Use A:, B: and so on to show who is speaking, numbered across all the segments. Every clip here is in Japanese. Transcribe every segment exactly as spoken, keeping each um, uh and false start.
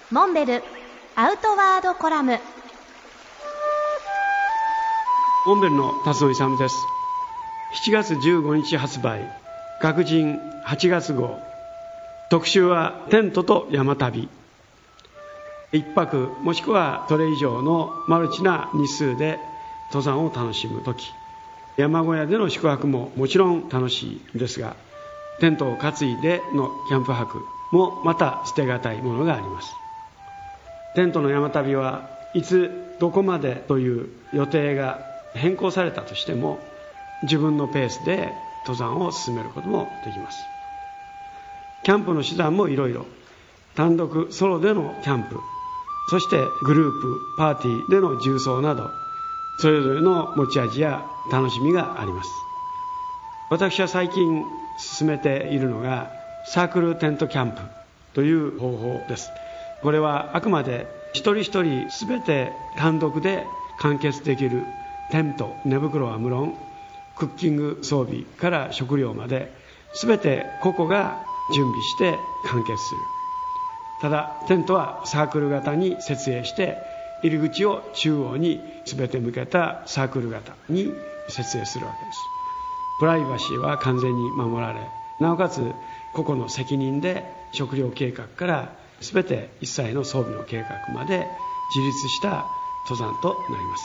A: モンベルアウトワードコラム。
B: モンベルの辰野勇です。しちがつじゅうごにち発売、学人はちがつ号。特集はテントと山旅。一泊もしくはそれ以上のマルチな日数で登山を楽しむとき、山小屋での宿泊ももちろん楽しいですが、テントを担いでのキャンプ泊もまた捨てがたいものがあります。テントの山旅はいつどこまでという予定が変更されたとしても、自分のペースで登山を進めることもできます。キャンプの手段もいろいろ、単独ソロでのキャンプ、そしてグループパーティーでの縦走など、それぞれの持ち味や楽しみがあります。私は最近進めているのがサークルテントキャンプという方法です。これはあくまで一人一人すべて単独で完結できるテント、寝袋は無論、クッキング装備から食料まですべて個々が準備して完結する。ただテントはサークル型に設営して、入り口を中央に全て向けたサークル型に設営するわけです。プライバシーは完全に守られ、なおかつ個々の責任で食料計画から全て一切の装備の計画まで自立した登山となります。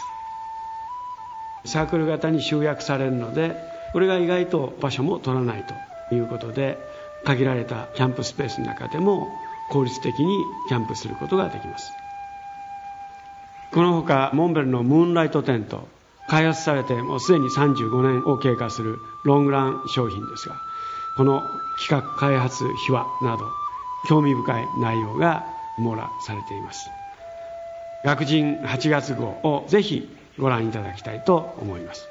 B: サークル型に集約されるので、これが意外と場所も取らないということで、限られたキャンプスペースの中でも効率的にキャンプすることができます。このほかモンベルのムーンライトテント、開発されてもうすでにさんじゅうごねんを経過するロングラン商品ですが、この企画開発秘話など興味深い内容が網羅されています。学人はちがつ号をぜひご覧いただきたいと思います。